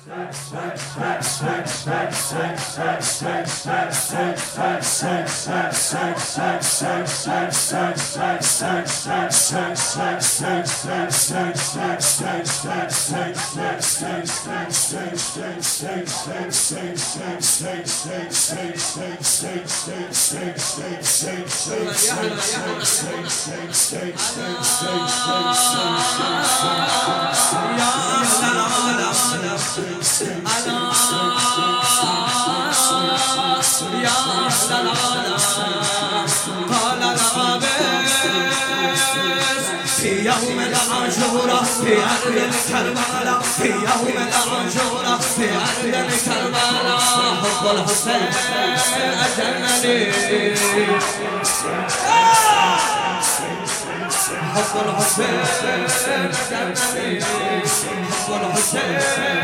في يوم العاشوراء في أرض كربلاء في يوم العاشوراء في أرض كربلاء حب الحسين أجنني حب الحسين أجنني حب الحسين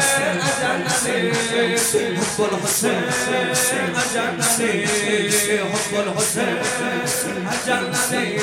أجنني حب الحسين أجنني حب الحسين أجنني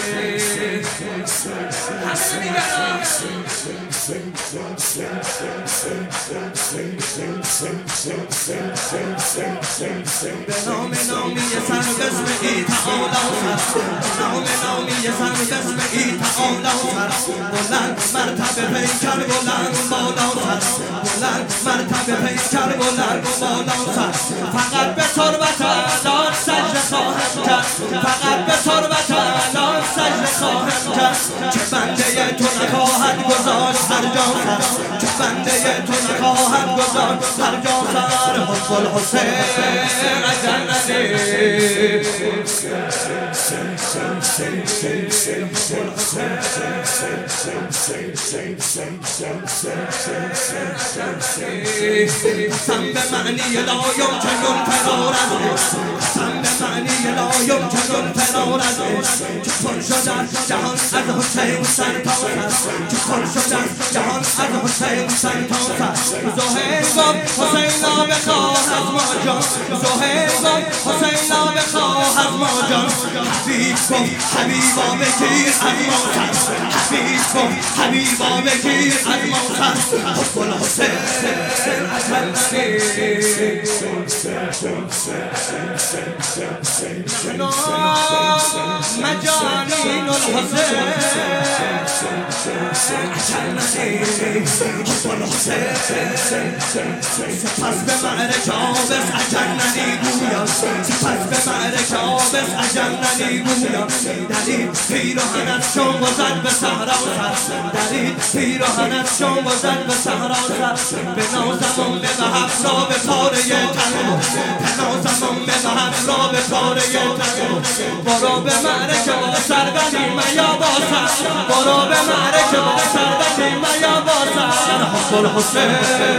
بنام نامی سر بسم تعالی بنام نامی سر بسم تعالی بلند مرتبه پیکر بلند بالا بلند مرتبه پیکر بلند بالا فقط به تربت اعلان سجده خواهم کرد فقط به تربت اعلان سجده خواهم کرد که بنده تو نخواهد گذاشت هر جا سر که بنده تو نخواهد گذاشت هر جا سر حب الحسین اجننی قسم به معنی لا یمکن فرار از قسم به معنی لا یمکن فرار از که پر شدن جهان از حسین سر تا سر که پر شدن جهان از حسین سر تا سر زهیر گفت حسین را بخواه از ما جان زهیر گفت حسین را بخواه از ما جان حبیب گفت حبیبا بگیر از ما سر حبیب گفت حبیبا بگیر از ما سر حب الحسین اجننی مجانین الحسین اجننی حب الحسین سپس به معرکه آبس اجننی گویم سپس به معرکه آبس اجننی گویم در این پیراهنت شم گذد به صحرا سر در این پیراهنت شم گذد به صحرا سر به نازمون به محب را به پاره تنو به نازمون به محب را به پاره تنو برو به معرکه با سر بدیم یا با سر برو به معرکه با سر بدیم یا با سر حب الحسین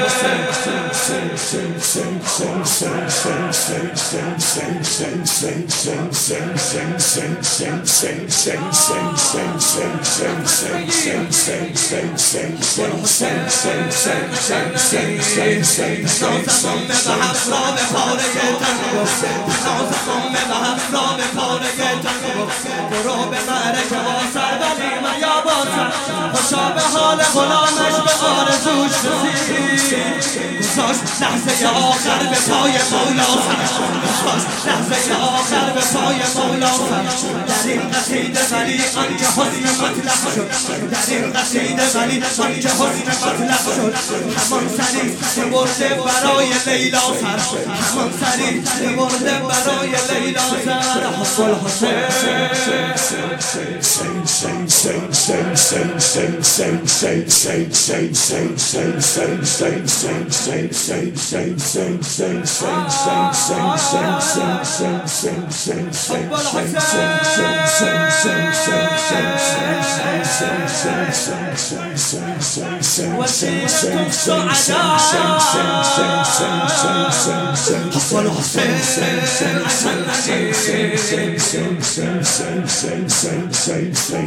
نازمون به محب را به پاره تنو نازمون به محب را به پاره تنو برو به معرکه با سر بدیم یا با سر خوشا به حال غلامش به آرزوش رسید گذاشت لحظه آخر به پای مولا سر گذاشت لحظه آخر به پای مولا سر در این قصیده ولی آنکه حسن مطلق شد در این قصیده ولی آنکه حسن مطلق شد همان سری که برده برای لیلا سر همان سری که برده برای لیلا سر حب الحسین وسيلة السعداء حب الحسين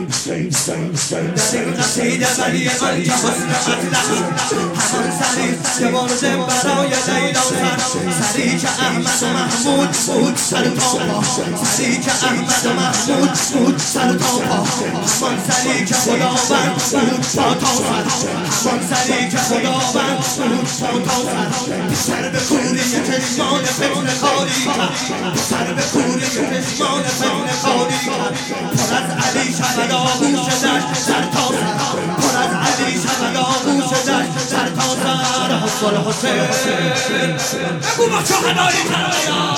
قصيدة بني أنت حسن أطلق همون سريف که بردم برای لیلا سری که احمد و محمود بود سر تا پا سری که احمد و محمود بود سر تا پا همان سری که خداوند بود پا تا سر همان سری که خداوند بود پا تا سر سر به کوری چشمان فتنه کاری کرد سر به کوری چشمان فتنه کاری کرد پر از علی شود آغوش دشت سر تا سر پر از علی شود آغوش دشت سر تا سر حسن حسین بگو با شهدای کربلا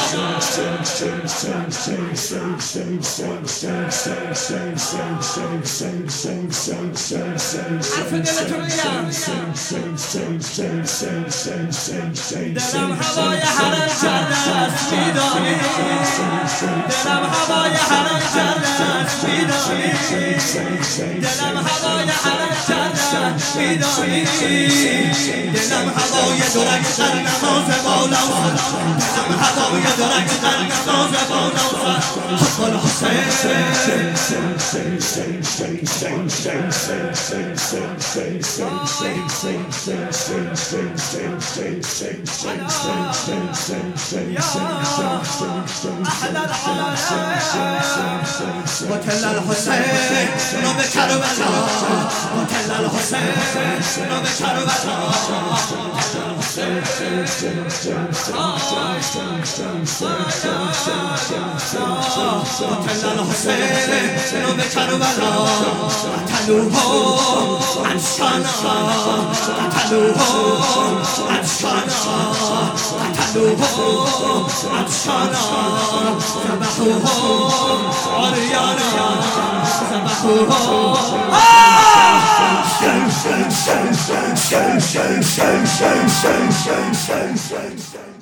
حرف دلتون میگم دلم هوای حرم کرده است میدانی دلم هوای حرم کرده است میدانی دلم هوای حرم کرده است میدانی دلم هوای درک در نماز بالا دلم هوای درک در نماز بالا حسن وتل الحسين نوم كربلا وتل الحسين نوم كربلا وتل الحسين نوم كربلا قتلوه عطشانا قتلوه عطشانا قتلوه عطشانا ذبحوه عريانا ذبحوه